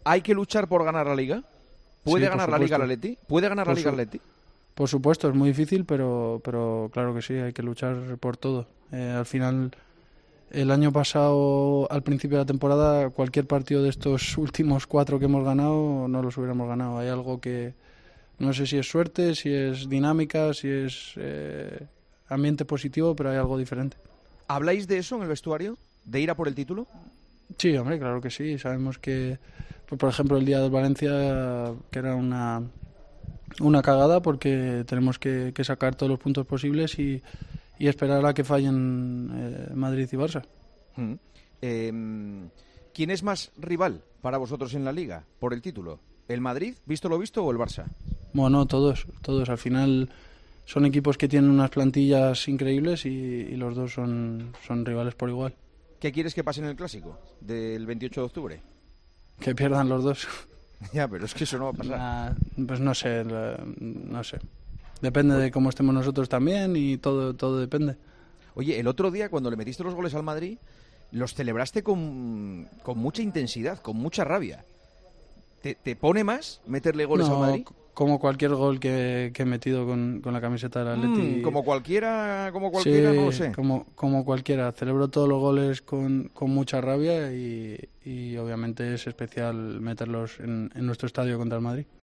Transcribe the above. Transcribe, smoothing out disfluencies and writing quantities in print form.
¿Hay que luchar por ganar la Liga? ¿Puede Sí, por ganar la Liga el supuesto. Atleti? ¿Puede ganar la Por Liga el su- Atleti? Por supuesto, es muy difícil, pero claro que sí, hay que luchar por todo. Al final, el año pasado, al principio de la temporada, cualquier partido de estos últimos 4 que hemos ganado, no los hubiéramos ganado. Hay algo que no sé si es suerte, si es dinámica, si es ambiente positivo, pero hay algo diferente. ¿Habláis de eso en el vestuario? ¿De ir a por el título? Sí, hombre, claro que sí. Sabemos que, pues, por ejemplo, el día del Valencia, que era una cagada porque tenemos que sacar todos los puntos posibles y esperar a que fallen Madrid y Barça. Mm. ¿Quién es más rival para vosotros en la Liga por el título? ¿El Madrid, visto lo visto, o el Barça? Bueno, todos. Al final son equipos que tienen unas plantillas increíbles y los dos son rivales por igual. ¿Qué quieres que pase en el Clásico del 28 de octubre? Que pierdan los dos. Ya, pero es que eso no va a pasar. Pues no sé, no sé. Depende de cómo estemos nosotros también y todo depende. Oye, el otro día cuando le metiste los goles al Madrid, los celebraste con mucha intensidad, con mucha rabia. ¿Te pone más meterle goles al No, Madrid? como cualquier gol que he metido con la camiseta del Atleti. Como cualquiera, Sí, no lo sé. como cualquiera. Celebro todos los goles con mucha rabia y obviamente es especial meterlos en nuestro estadio contra el Madrid.